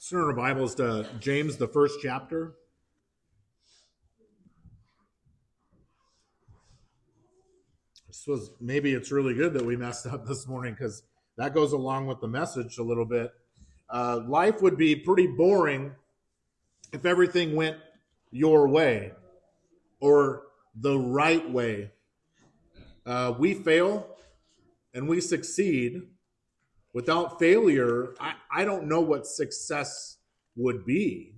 Let's turn our Bibles to James, the first chapter. Maybe it's really good that we messed up this morning because that goes along with the message a little bit. Life would be pretty boring if everything went your way or the right way. We fail and we succeed. Without failure, I don't know what success would be.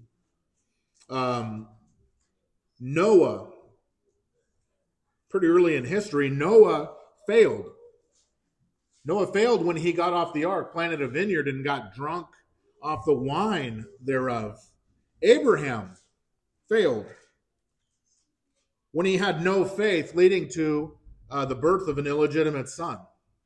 Noah, pretty early in history, Noah failed. Noah failed when he got off the ark, planted a vineyard, and got drunk off the wine thereof. Abraham failed when he had no faith, leading to the birth of an illegitimate son.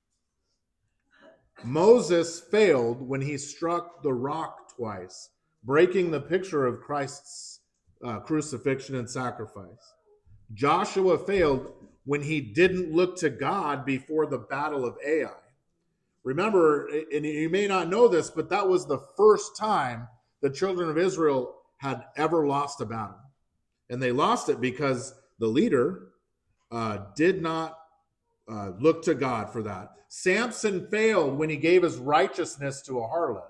Moses failed when he struck the rock twice, breaking the picture of Christ's crucifixion and sacrifice. Joshua failed when he didn't look to God before the battle of Ai. Remember, and you may not know this, but that was the first time the children of Israel had ever lost a battle. And they lost it because the leader did not look to God for that. Samson failed when he gave his righteousness to a harlot.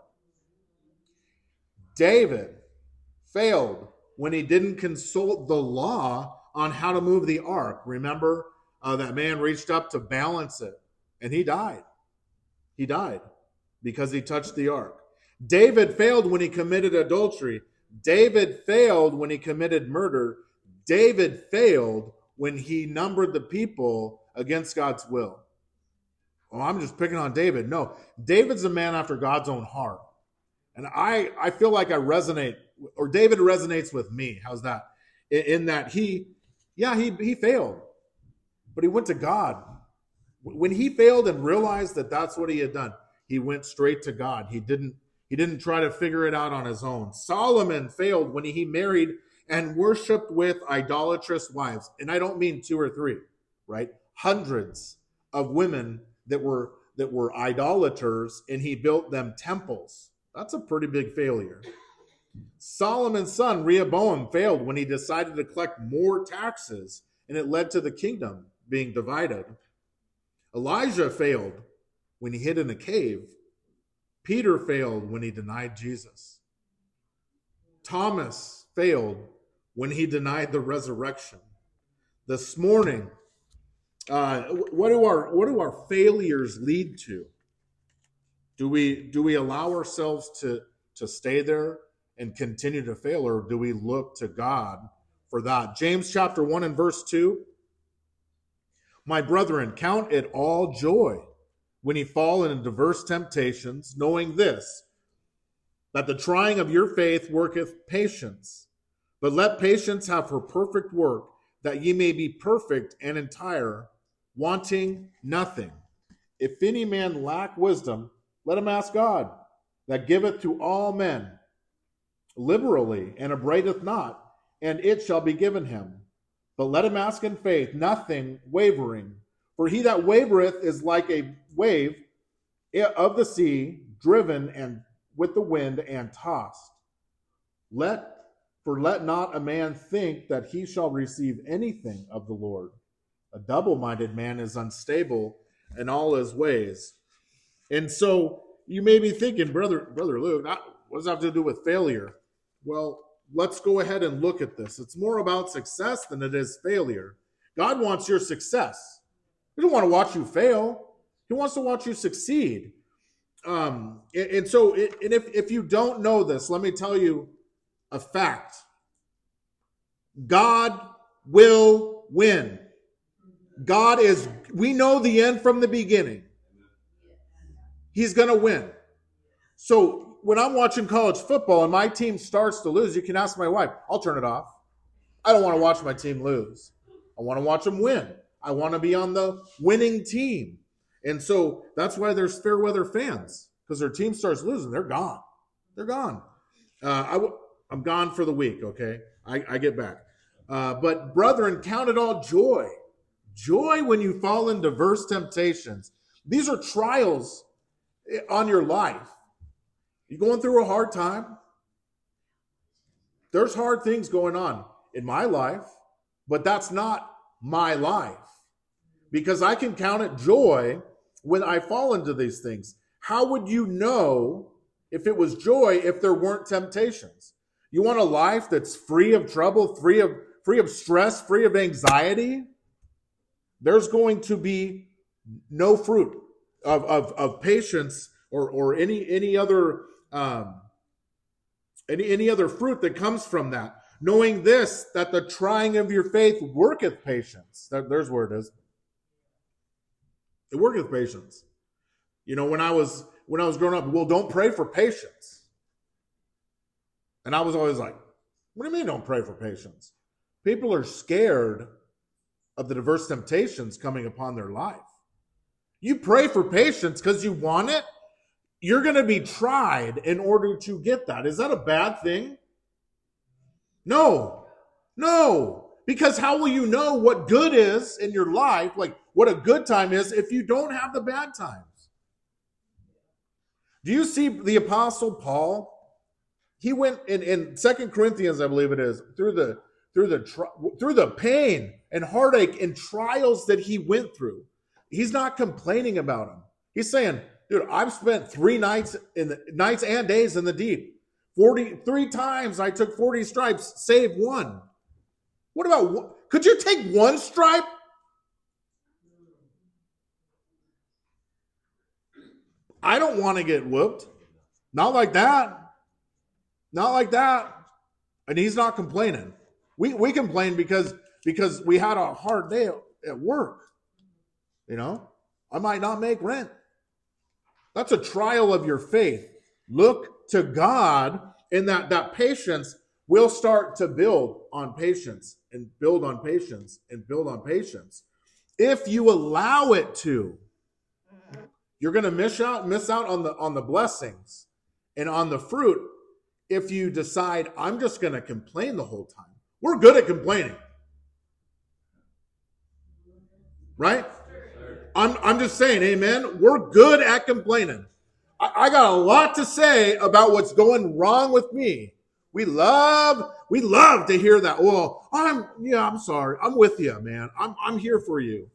David failed when he didn't consult the law on how to move the ark. Remember, that man reached up to balance it, and he died. He died because he touched the ark. David failed when he committed adultery. David failed when he committed murder. David failed when he numbered the people against God's will. Oh, I'm just picking on David. No, David's a man after God's own heart. And I feel like I resonate, or David resonates with me. How's that? In that he failed, but he went to God. When he failed and realized that that's what he had done, he went straight to God. He didn't try to figure it out on his own. Solomon failed when he married and worshiped with idolatrous wives. And I don't mean 2 or 3, right? Hundreds of women that were idolaters, and he built them temples. That's a pretty big failure. Solomon's son, Rehoboam, failed when he decided to collect more taxes, and it led to the kingdom being divided. Elijah failed when he hid in a cave. Peter failed when he denied Jesus. Thomas failed when he denied the resurrection. This morning, what do our failures lead to? Do we allow ourselves to stay there and continue to fail, or do we look to God for that? James chapter 1 and verse 2. My brethren, count it all joy when ye fall into diverse temptations, knowing this, that the trying of your faith worketh patience. But let patience have her perfect work, that ye may be perfect and entire, wanting nothing. If any man lack wisdom, let him ask God, that giveth to all men liberally, and upbraideth not, and it shall be given him. But let him ask in faith, nothing wavering. For he that wavereth is like a wave of the sea, driven and with the wind and tossed. Let not a man think that he shall receive anything of the Lord. A double-minded man is unstable in all his ways. And so you may be thinking, Brother Luke, what does that have to do with failure? Well, let's go ahead and look at this. It's more about success than it is failure. God wants your success. He doesn't want to watch you fail. He wants to watch you succeed. If you don't know this, let me tell you a fact. God will win. We know the end from the beginning. He's going to win. So when I'm watching college football and my team starts to lose, you can ask my wife, I'll turn it off. I don't want to watch my team lose. I want to watch them win. I want to be on the winning team. And so that's why there's fair weather fans, because their team starts losing. They're gone. They're gone. I'm gone for the week, okay? I get back. But brethren, count it all joy. Joy when you fall in diverse temptations. These are trials on your life. You're going through a hard time. There's hard things going on in my life, but that's not my life, because I can count it joy when I fall into these things. How would you know if it was joy if there weren't temptations? You want a life that's free of trouble, free of stress, free of anxiety? There's going to be no fruit of patience or any other any other fruit that comes from that. Knowing this, that the trying of your faith worketh patience. There's where it is. It worketh patience. You know, when I was growing up, well, don't pray for patience. And I was always like, what do you mean don't pray for patience? People are scared of the diverse temptations coming upon their life. You pray for patience because you want it. You're going to be tried in order to get that. Is that a bad thing? No. Because how will you know what good is in your life, like what a good time is, if you don't have the bad times? Do you see the Apostle Paul? He went in 2 Corinthians, I believe it is, through the pain and heartache and trials that he went through. He's not complaining about them. He's saying, dude, I've spent 3 nights nights and days in the deep. 43 times I took 40 stripes, save one. What about one? Could you take one stripe? I don't want to get whooped. Not like that. Not like that. And he's not complaining. We complain because we had a hard day at work. You know, I might not make rent. That's a trial of your faith. Look to God, and that patience will start to build on patience and build on patience and build on patience. If you allow it to, you're going to miss out on the blessings and on the fruit if you decide, I'm just going to complain the whole time. We're good at complaining. Right? I'm just saying, amen. We're good at complaining. I got a lot to say about what's going wrong with me. We love to hear that. Well, I'm sorry. I'm with you, man. I'm here for you.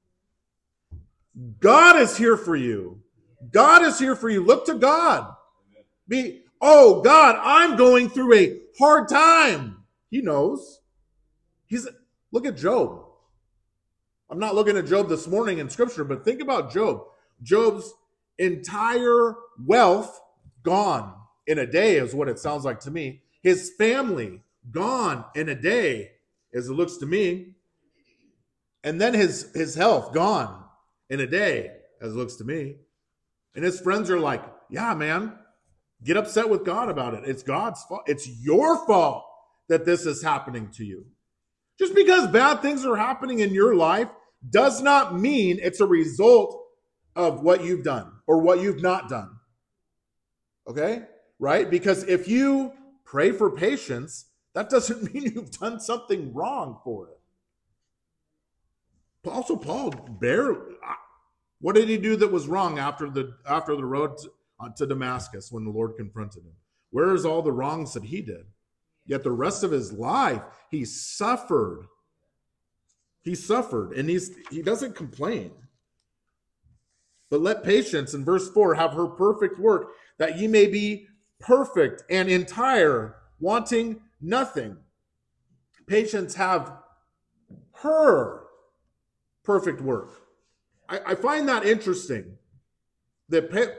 God is here for you. God is here for you. Look to God. God, I'm going through a hard time. He knows. Look at Job. I'm not looking at Job this morning in scripture, but think about Job. Job's entire wealth gone in a day is what it sounds like to me. His family gone in a day, as it looks to me. And then his health gone in a day, as it looks to me. And his friends are like, yeah, man, get upset with God about it. It's God's fault. It's your fault that this is happening to you. Just because bad things are happening in your life does not mean it's a result of what you've done or what you've not done. Okay? Right? Because if you pray for patience, that doesn't mean you've done something wrong for it. Also, Paul what did he do that was wrong after the road to Damascus when the Lord confronted him? Where's all the wrongs that he did? Yet the rest of his life, he suffered. He suffered, and he doesn't complain. But let patience, in verse 4, have her perfect work, that ye may be perfect and entire, wanting nothing. Patience have her perfect work. I find that interesting. That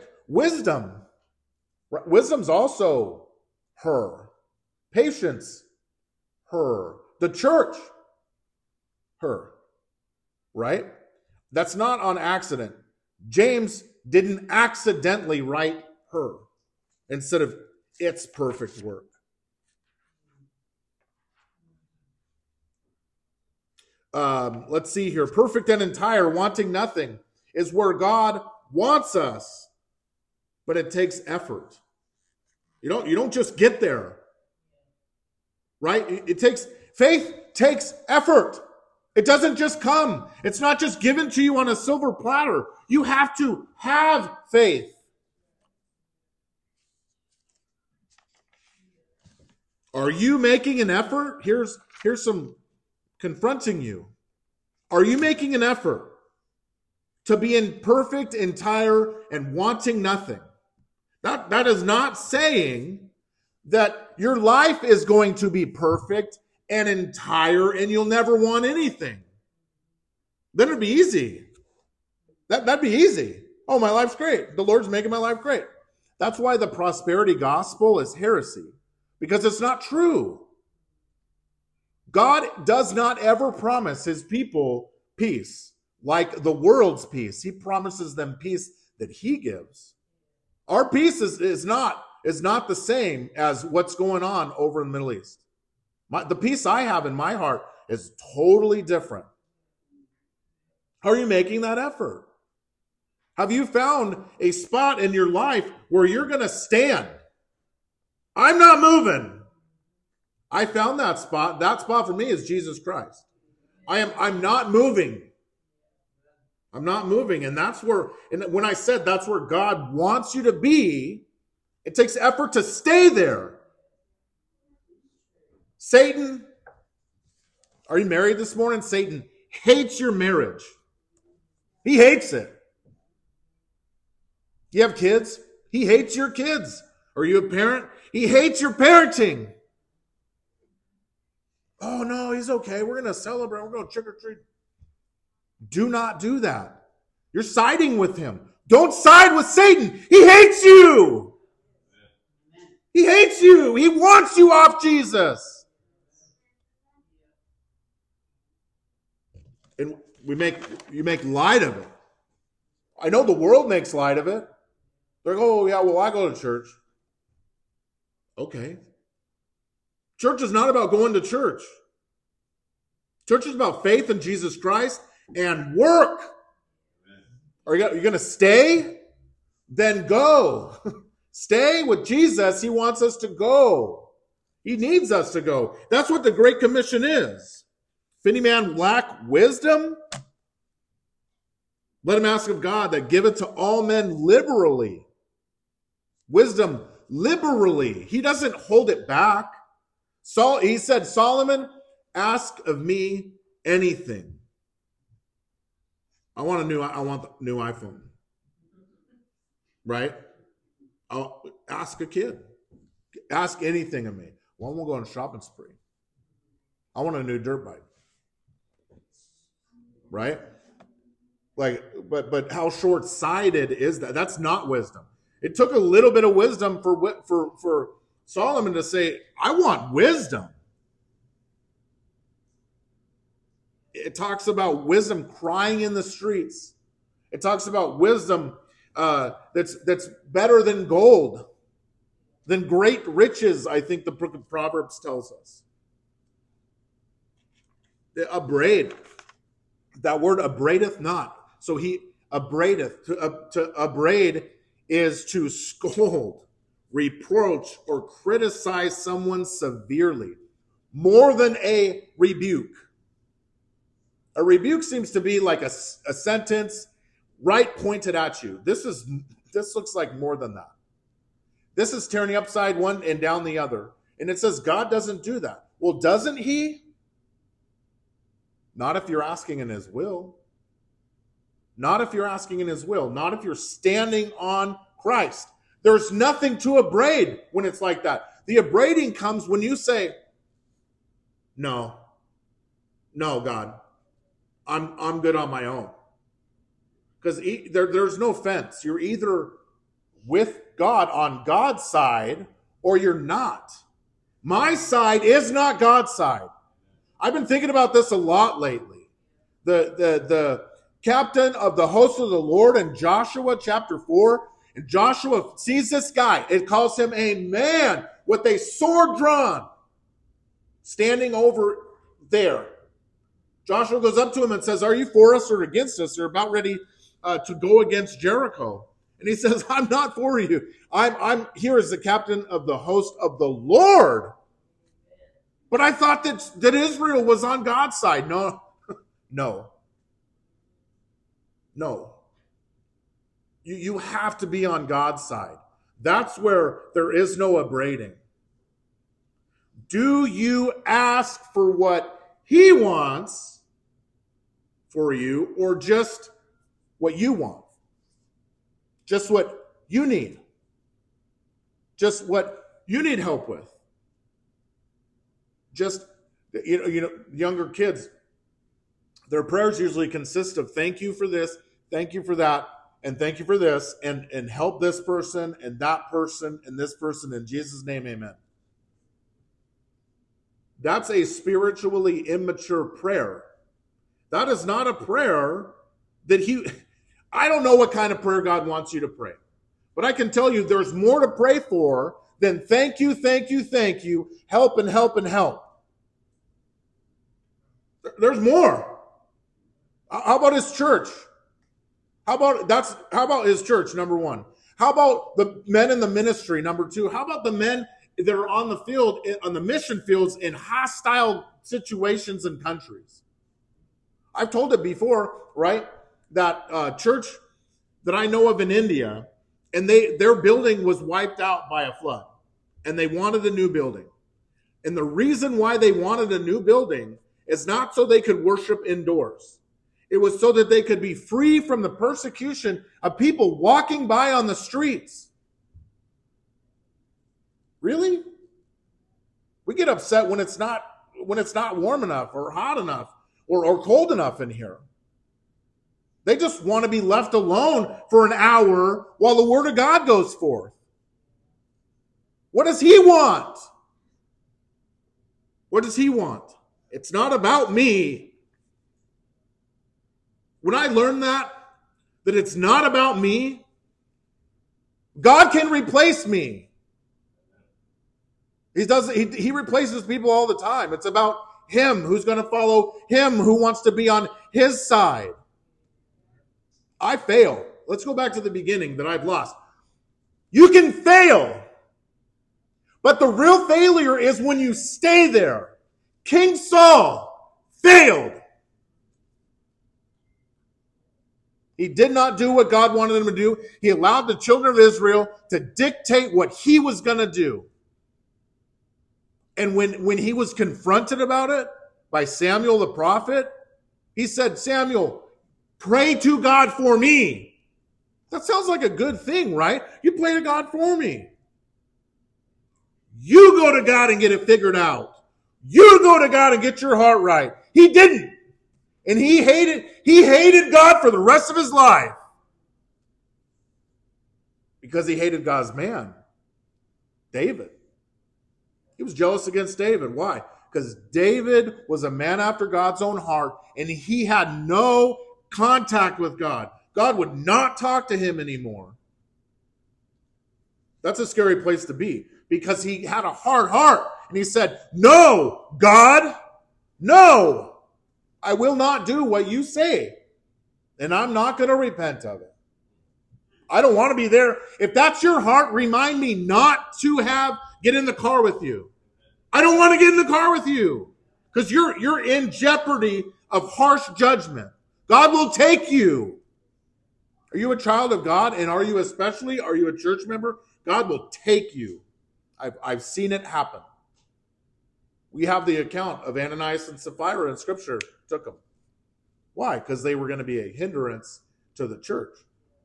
wisdom's also her. Patience, her. The church, her. Right? That's not on accident. James didn't accidentally write her instead of its perfect work. Let's see here. Perfect and entire, wanting nothing, is where God wants us, but it takes effort. You don't just get there, right? Faith takes effort. It doesn't just come. It's not just given to you on a silver platter. You have to have faith. Are you making an effort? Here's some confronting you. Are you making an effort to be in perfect, entire, and wanting nothing? That is not saying that your life is going to be perfect and entire and you'll never want anything. Then it'd be easy. That'd be easy. Oh, my life's great. The Lord's making my life great. That's why the prosperity gospel is heresy, because it's not true. God does not ever promise his people peace like the world's peace. He promises them peace that he gives. Our peace is not the same as what's going on over in the Middle East. The peace I have in my heart is totally different. How are you making that effort? Have you found a spot in your life where you're going to stand? I'm not moving. I found that spot. That spot for me is Jesus Christ. I'm not moving. I'm not moving. And that's where, and when I said that's where God wants you to be, it takes effort to stay there. Satan, are you married this morning? Satan hates your marriage. He hates it. You have kids? He hates your kids. Are you a parent? He hates your parenting. Oh, no, he's okay. We're going to celebrate. We're going to trick or treat. Do not do that. You're siding with him. Don't side with Satan. He hates you. He hates you. He wants you off Jesus. And you make light of it. I know the world makes light of it. They're like, oh, yeah, well, I go to church. Okay. Church is not about going to church. Church is about faith in Jesus Christ and work. Are you going to stay? Then go. Stay with Jesus. He wants us to go. He needs us to go. That's what the Great Commission is. If any man lack wisdom, let him ask of God that giveth to all men liberally. Wisdom liberally. He doesn't hold it back. He said, Solomon, ask of me anything. I want the new iPhone. Right? I'll ask a kid. Ask anything of me. Well, I won't go on a shopping spree. I want a new dirt bike. Right? Like, but how short-sighted is that? That's not wisdom. It took a little bit of wisdom for Solomon to say, I want wisdom. It talks about wisdom crying in the streets. It talks about wisdom that's better than gold, than great riches, I think the book of Proverbs tells us. Abrade. That word abradeth not. So he abradeth. To abrade is to scold, reproach, or criticize someone severely, more than a rebuke. A rebuke seems to be like a sentence right pointed at you. This looks like more than that. This is turning upside one and down the other. And it says God doesn't do that. Well, doesn't he? Not if you're asking in his will. Not if you're asking in his will. Not if you're standing on Christ. There's nothing to abrade when it's like that. The abrading comes when you say, no, God, I'm good on my own. Because there's no fence. You're either with God on God's side or you're not. My side is not God's side. I've been thinking about this a lot lately. The captain of the host of the Lord in Joshua chapter 4, and Joshua sees this guy. It calls him a man with a sword drawn, standing over there. Joshua goes up to him and says, are you for us or against us? They're about ready to go against Jericho. And he says, I'm not for you. I'm here as the captain of the host of the Lord. But I thought that Israel was on God's side. No. You have to be on God's side. That's where there is no abrading. Do you ask for what he wants for you, or just what you want? Just what you need? Just what you need help with? Just, younger kids, their prayers usually consist of thank you for this, thank you for that, and thank you for this, and help this person and that person and this person in Jesus' name, amen. That's a spiritually immature prayer. That is not a prayer that I don't know what kind of prayer God wants you to pray. But I can tell you there's more to pray for than thank you, thank you, thank you, help and help and help. There's more. How about his church? How about his church, number one? How about the men in the ministry, number two? How about the men that are on the field, on the mission fields in hostile situations and countries? I've told it before, right? That church that I know of in India, and their building was wiped out by a flood, and they wanted a new building. And the reason why they wanted a new building is not so they could worship indoors. It was so that they could be free from the persecution of people walking by on the streets. Really? We get upset when it's not warm enough or hot enough or cold enough in here. They just want to be left alone for an hour while the word of God goes forth. What does he want? What does he want? It's not about me. When I learned that it's not about me, God can replace me. He replaces people all the time. It's about him, who's going to follow him, who wants to be on his side. I fail. Let's go back to the beginning that I've lost. You can fail, but the real failure is when you stay there. King Saul failed. He did not do what God wanted him to do. He allowed the children of Israel to dictate what he was going to do. And when he was confronted about it by Samuel the prophet, he said, Samuel, pray to God for me. That sounds like a good thing, right? You pray to God for me. You go to God and get it figured out. You go to God and get your heart right. He didn't. And he hated God for the rest of his life. Because he hated God's man, David. He was jealous against David. Why? Because David was a man after God's own heart, and he had no contact with God. God would not talk to him anymore. That's a scary place to be, because he had a hard heart. And he said, no, God, no. I will not do what you say, and I'm not going to repent of it. I don't want to be there. If that's your heart, remind me not to get in the car with you. I don't want to get in the car with you because you're in jeopardy of harsh judgment. God will take you. Are you a child of God, and are you a church member? God will take you. I've seen it happen. We have the account of Ananias and Sapphira in Scripture. Took them. Why? Because they were going to be a hindrance to the church.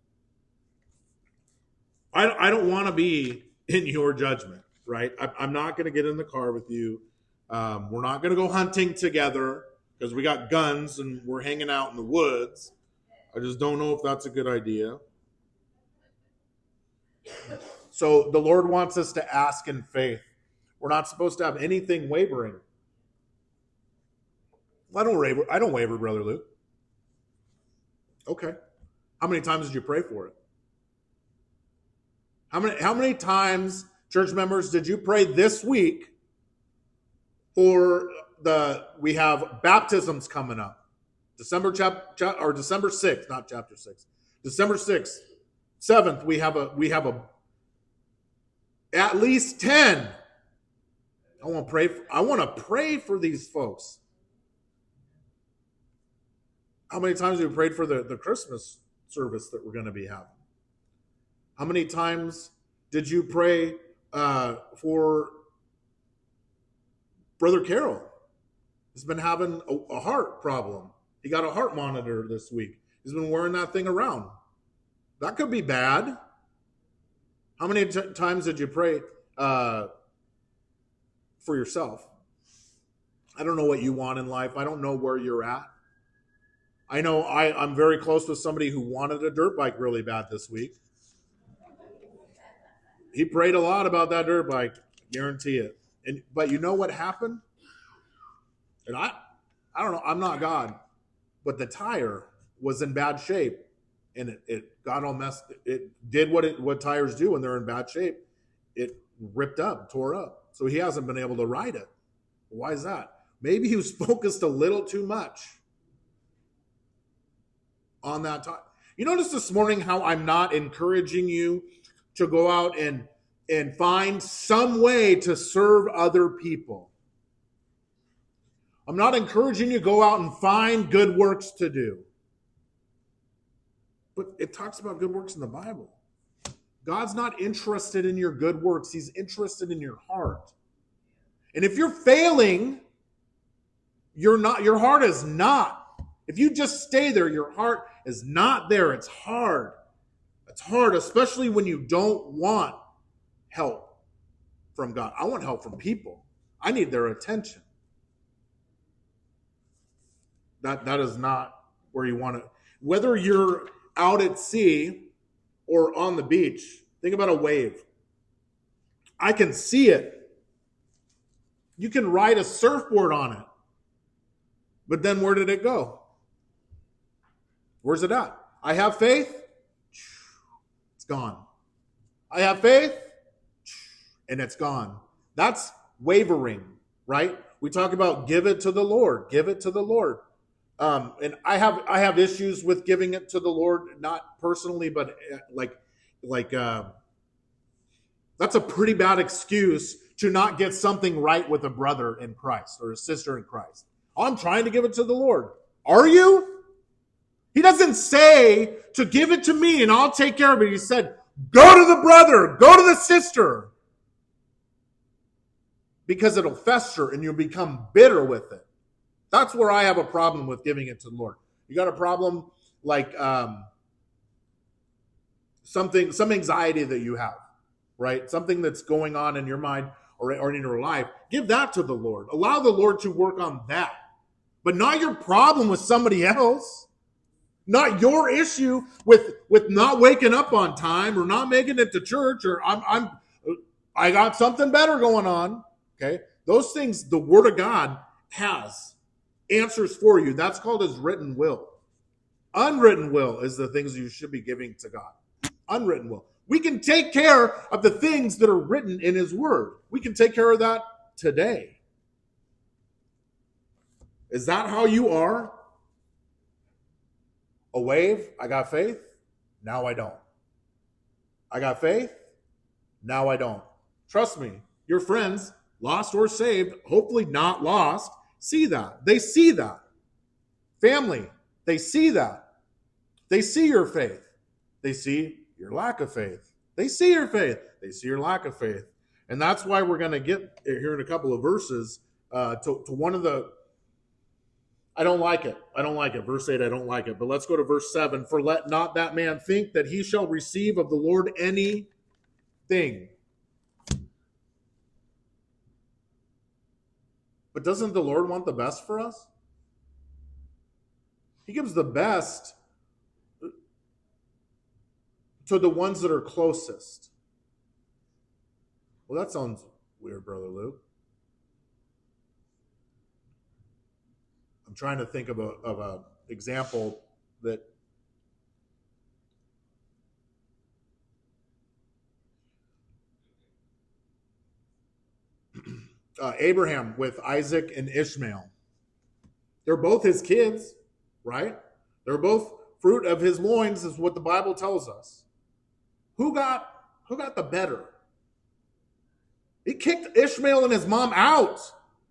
I don't want to be in your judgment, right? I'm not going to get in the car with you. We're not going to go hunting together because we got guns and we're hanging out in the woods. I just don't know if that's a good idea. So the Lord wants us to ask in faith. We're not supposed to have anything wavering. I don't waver, Brother Luke. Okay. How many times did you pray for it? How many times, church members, did you pray this week for we have baptisms coming up? December 6th, not chapter 6. December 6th, 7th, we have at least 10. I want to pray for these folks. How many times have we prayed for the Christmas service that we're going to be having? How many times did you pray for Brother Carroll has been having a heart problem. He got a heart monitor this week. He's been wearing that thing around. That could be bad. How many times did you pray for yourself? I don't know what you want in life. I don't know where you're at. I know I'm very close with somebody who wanted a dirt bike really bad this week. He prayed a lot about that dirt bike, guarantee it. But you know what happened? And I don't know, I'm not God, but the tire was in bad shape, and it got all messed. It did what tires do when they're in bad shape. It ripped up, tore up. So he hasn't been able to ride it. Why is that? Maybe he was focused a little too much on that time. You notice this morning how I'm not encouraging you to go out and find some way to serve other people. I'm not encouraging you to go out and find good works to do. But it talks about good works in the Bible. God's not interested in your good works. He's interested in your heart. And if you're failing, your heart is not. If you just stay there, your heart is not there. It's hard. It's hard, especially when you don't want help from God. I want help from people. I need their attention. That is not where you want to. Whether you're out at sea or on the beach, think about a wave. I can see it. You can ride a surfboard on it. But then where did it go? Where's it at? I have faith. It's gone. I have faith. And it's gone. That's wavering, right? We talk about give it to the Lord. Give it to the Lord. And I have issues with giving it to the Lord, not personally, but that's a pretty bad excuse to not get something right with a brother in Christ or a sister in Christ. I'm trying to give it to the Lord. Are you? He doesn't say to give it to me and I'll take care of it. He said, go to the brother, go to the sister. Because it'll fester and you'll become bitter with it. That's where I have a problem with giving it to the Lord. You got a problem like some anxiety that you have, right? Something that's going on in your mind or in your life. Give that to the Lord. Allow the Lord to work on that. But not your problem with somebody else. Not your issue with not waking up on time or not making it to church or I got something better going on. Okay? Those things the Word of God has answers for you. That's called His written will. Unwritten will is the things you should be giving to God. Unwritten will. We can take care of the things that are written in His Word. We can take care of that today. Is that how you are? A wave, I got faith, now I don't. I got faith, now I don't. Trust me, your friends, lost or saved, hopefully not lost, see that. They see that. Family, they see that. They see your faith. They see your lack of faith. They see your faith. They see your lack of faith. And that's why we're going to get here in a couple of verses to one of the, I don't like it. I don't like it. Verse 8, I don't like it. But let's go to verse 7. For let not that man think that he shall receive of the Lord anything. But doesn't the Lord want the best for us? He gives the best to the ones that are closest. Well, that sounds weird, Brother Luke. I'm trying to think of a example that Abraham with Isaac and Ishmael. They're both his kids, right? They're both fruit of his loins, is what the Bible tells us. Who got the better? He kicked Ishmael and his mom out.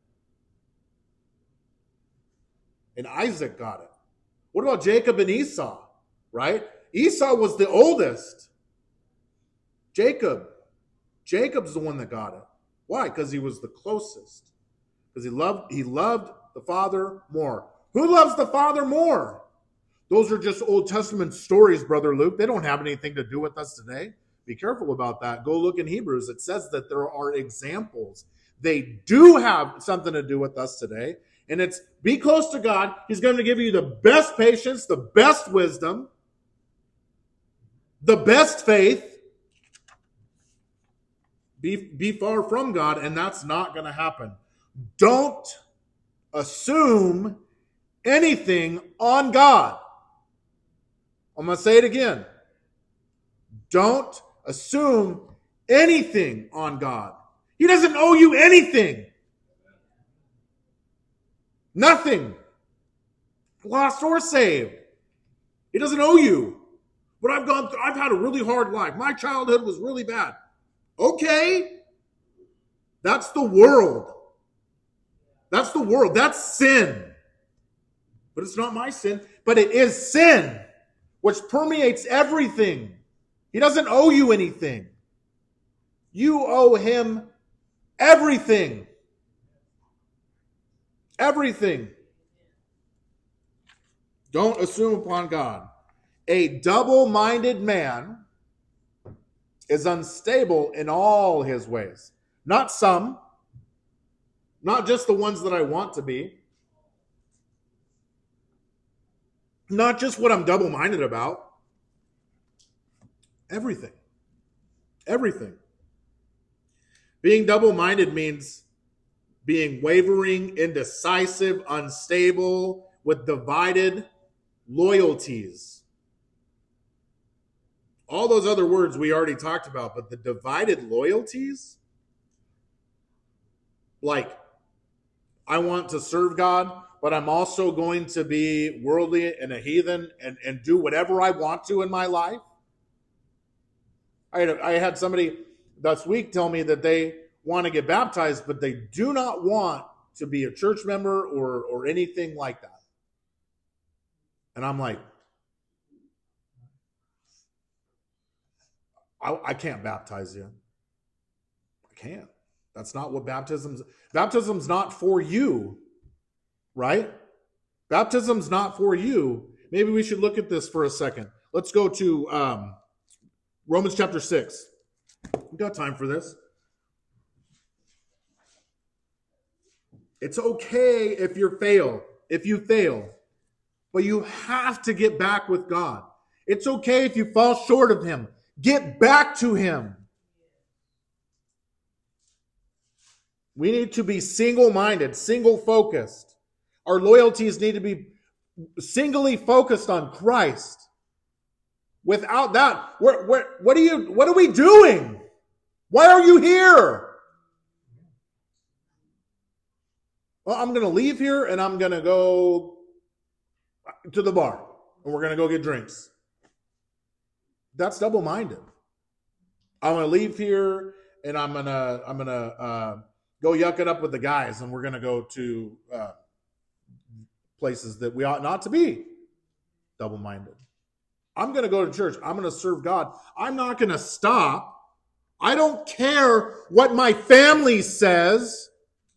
And Isaac got it. What about Jacob and Esau, right? Esau was the oldest. Jacob's the one that got it. Why? Because he was the closest. Because he loved the Father more. Who loves the Father more? Those are just Old Testament stories, Brother Luke. They don't have anything to do with us today. Be careful about that. Go look in Hebrews. It says that there are examples. They do have something to do with us today. And it's be close to God. He's going to give you the best patience, the best wisdom, the best faith. Be far from God, and that's not going to happen. Don't assume anything on God. I'm going to say it again. Don't assume anything on God. He doesn't owe you anything. Nothing. Lost or saved. He doesn't owe you. But I've had a really hard life. My childhood was really bad. Okay. That's the world. That's the world. That's sin. But it's not my sin. But it is sin, which permeates everything. He doesn't owe you anything. You owe him everything. Everything. Don't assume upon God. A double-minded man is unstable in all his ways. Not some. Not just the ones that I want to be. Not just what I'm double-minded about. Everything. Everything. Being double-minded means being wavering, indecisive, unstable, with divided loyalties. All those other words we already talked about, but the divided loyalties, like, I want to serve God, but I'm also going to be worldly and a heathen and do whatever I want to in my life. I had somebody this week tell me that they want to get baptized, but they do not want to be a church member or anything like that. And I'm like, I can't baptize you. I can't. That's not what baptism's not for you, right? Baptism's not for you. Maybe we should look at this for a second. Let's go to Romans chapter 6. We got time for this. It's okay if you fail, but you have to get back with God. It's okay if you fall short of him. Get back to him. We need to be single-minded, single-focused. Our loyalties need to be singly focused on Christ. Without that, what are we doing? Why are you here? Well, I'm going to leave here and I'm going to go to the bar and we're going to go get drinks. That's double-minded. I'm going to leave here and I'm going to go yuck it up with the guys and we're going to go to places that we ought not to be. Double-minded. I'm going to go to church. I'm going to serve God. I'm not going to stop. I don't care what my family says.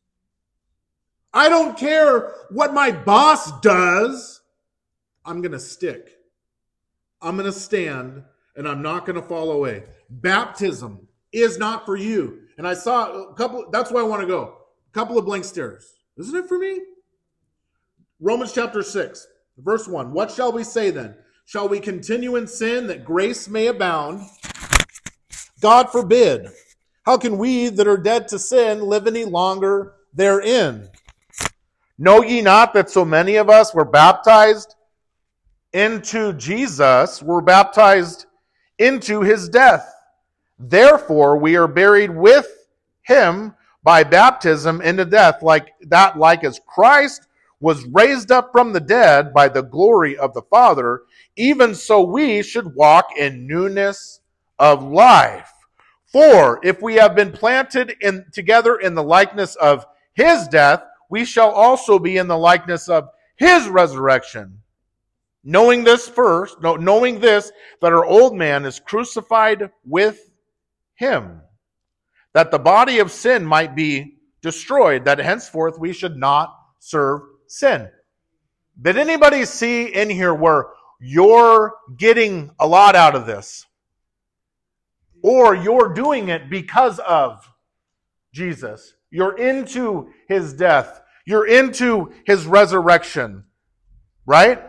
I don't care what my boss does. I'm going to stick. I'm going to stand, and I'm not going to fall away. Baptism is not for you. And I saw a couple, that's why I want to go. A couple of blank stares. Isn't it for me? Romans chapter 6, verse 1. What shall we say then? Shall we continue in sin that grace may abound? God forbid. How can we that are dead to sin live any longer therein? Know ye not that so many of us were baptized into Jesus, were baptized into his death? Therefore we are buried with him by baptism into death, like as Christ was raised up from the dead by the glory of the Father, even so we should walk in newness of life. For if we have been planted together in the likeness of his death, we shall also be in the likeness of his resurrection. Knowing this, that our old man is crucified with him, that the body of sin might be destroyed, that henceforth we should not serve sin. Did anybody see in here where you're getting a lot out of this? Or you're doing it because of Jesus. You're into his death. You're into his resurrection. Right?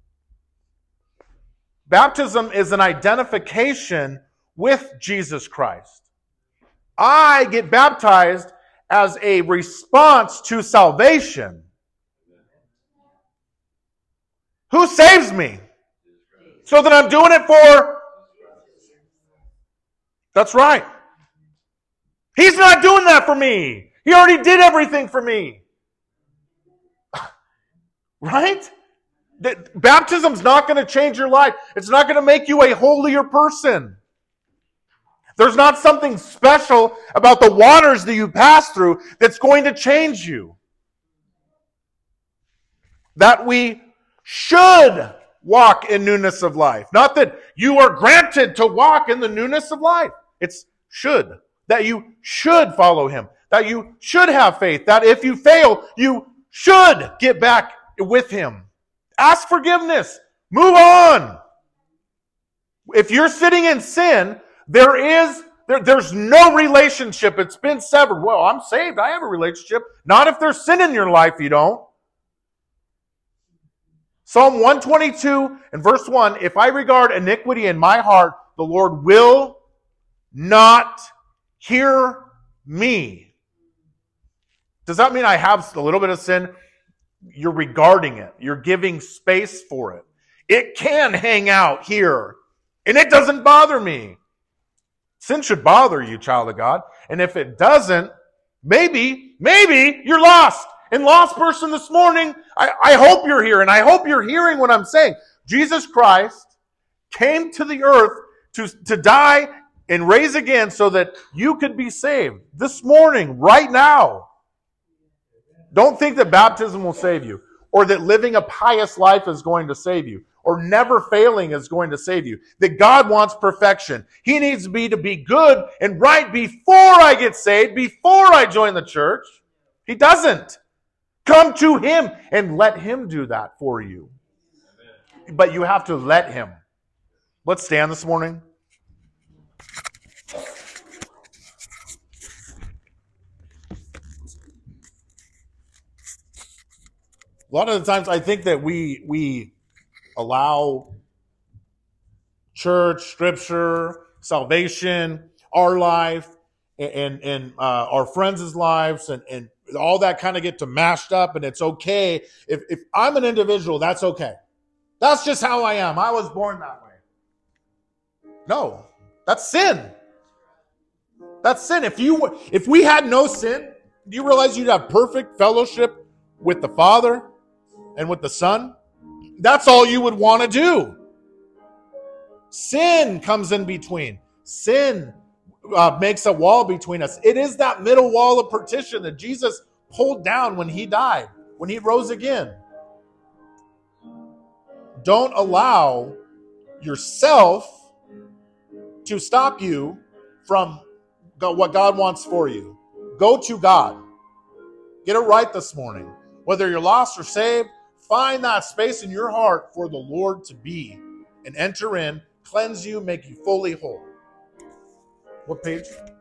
Baptism is an identification with Jesus Christ. I get baptized as a response to salvation. Who saves me? So that I'm doing it for... That's right. He's not doing that for me. He already did everything for me. Right? Baptism's not going to change your life. It's not going to make you a holier person. There's not something special about the waters that you pass through that's going to change you. That we should walk in newness of life. Not that you are granted to walk in the newness of life. It's should. That you should follow him. That you should have faith. That if you fail, you should get back with him. Ask forgiveness. Move on. If you're sitting in sin, there's no relationship. It's been severed. Well, I'm saved. I have a relationship. Not if there's sin in your life, you don't. Psalm 122 and verse 1, if I regard iniquity in my heart, the Lord will not hear me. Does that mean I have a little bit of sin? You're regarding it. You're giving space for it. It can hang out here, and it doesn't bother me. Sin should bother you, child of God. And if it doesn't, maybe you're lost. And lost person this morning, I hope you're here, and I hope you're hearing what I'm saying. Jesus Christ came to the earth to die and raise again so that you could be saved this morning, right now. Don't think that baptism will save you, or that living a pious life is going to save you, or never failing is going to save you. That God wants perfection. He needs me to be good and right before I get saved, before I join the church. He doesn't. Come to him and let him do that for you. Amen. But you have to let him. Let's stand this morning. A lot of the times I think that we allow church, scripture, salvation, our life, and our friends' lives, and all that kind of get to mashed up, and it's okay. If I'm an individual, that's okay. That's just how I am. I was born that way. No, that's sin. That's sin. If we had no sin, do you realize you'd have perfect fellowship with the Father and with the Son? That's all you would want to do. Sin comes in between. Sin makes a wall between us. It is that middle wall of partition that Jesus pulled down when he died, when he rose again. Don't allow yourself to stop you from what God wants for you. Go to God. Get it right this morning. Whether you're lost or saved, find that space in your heart for the Lord to be and enter in, cleanse you, make you fully whole. What page?